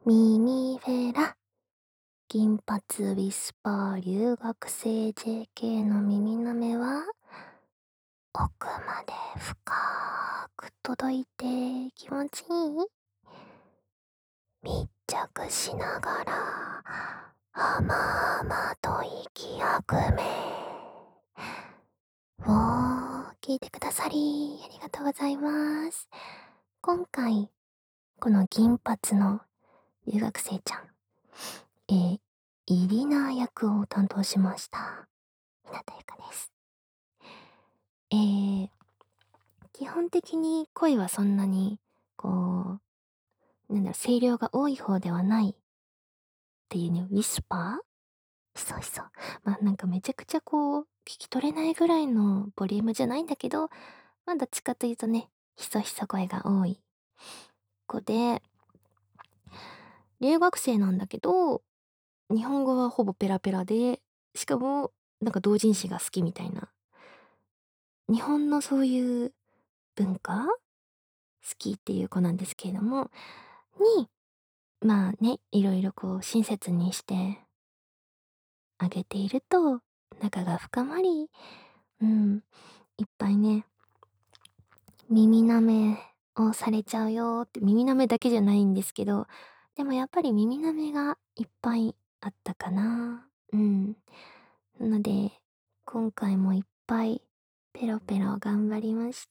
ミニフェラ、銀髪ウィスパー留学生 JK の耳なめは、奥まで深く届いて気持ちいい？密着しながら、甘々と息やくめ。おー、聞いてくださり、ありがとうございます。今回、この銀髪の留学生ちゃん、イリナ役を担当しました。日向ゆかです。えー、基本的に声はそんなに、こ声量が多い方ではないっていうね、ウィスパーひそひそ。なんかめちゃくちゃ聞き取れないぐらいのボリュームじゃないんだけど、どっちかというとね、ひそひそ声が多い子で、留学生なんだけど、日本語はほぼペラペラで、しかも、同人誌が好きみたいな。日本のそういう文化好きっていう子なんですけれども、に、いろいろ親切にしてあげていると、仲が深まり、うん、いっぱいね、耳舐めをされちゃうよって、耳舐めだけじゃないんですけど、でもやっぱり耳舐めがいっぱいあったかな。うん。なので、今回もいっぱいペロペロ頑張りました。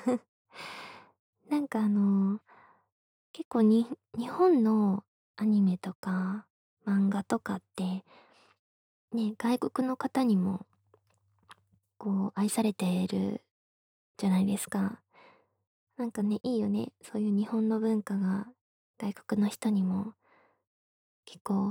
なんか結構日本のアニメとか漫画とかって、ね、外国の方にも愛されているじゃないですか。なんかね、いいよね。そういう日本の文化が外国の人にも結構、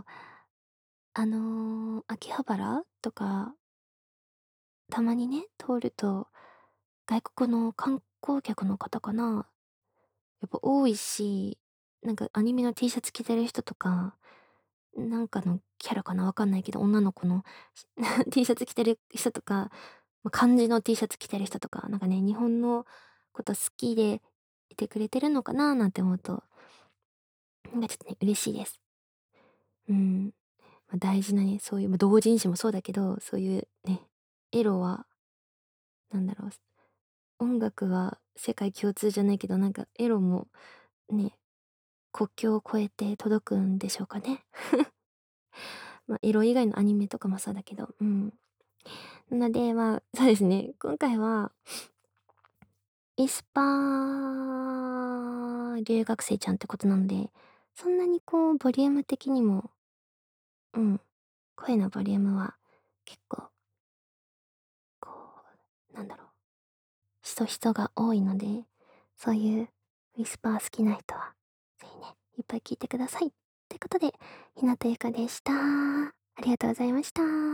秋葉原とかたまにね、通ると外国の観光客の方かな、やっぱ多いし、なんかアニメの T シャツ着てる人とか、なんかのキャラかなわかんないけど、女の子のT シャツ着てる人とか、漢字の T シャツ着てる人とか、なんかね、日本のこと好きでいてくれてるのかななんて思うと、なんかちょっとね、嬉しいです。うん。大事なね、そういう、同人誌もそうだけど、そういうね、エロは、なんだろう、音楽は世界共通じゃないけど、なんかエロもね、国境を越えて届くんでしょうかね。エロ以外のアニメとかもそうだけど、うん。なので、そうですね、今回は、エスパー留学生ちゃんってことなので、そんなにボリューム的にも、うん、声のボリュームは結構、こなんだろう、ひそひそが多いので、そういうウィスパー好きな人は、ぜひね、いっぱい聞いてください。ってことで、ひなたゆかでした。ありがとうございました。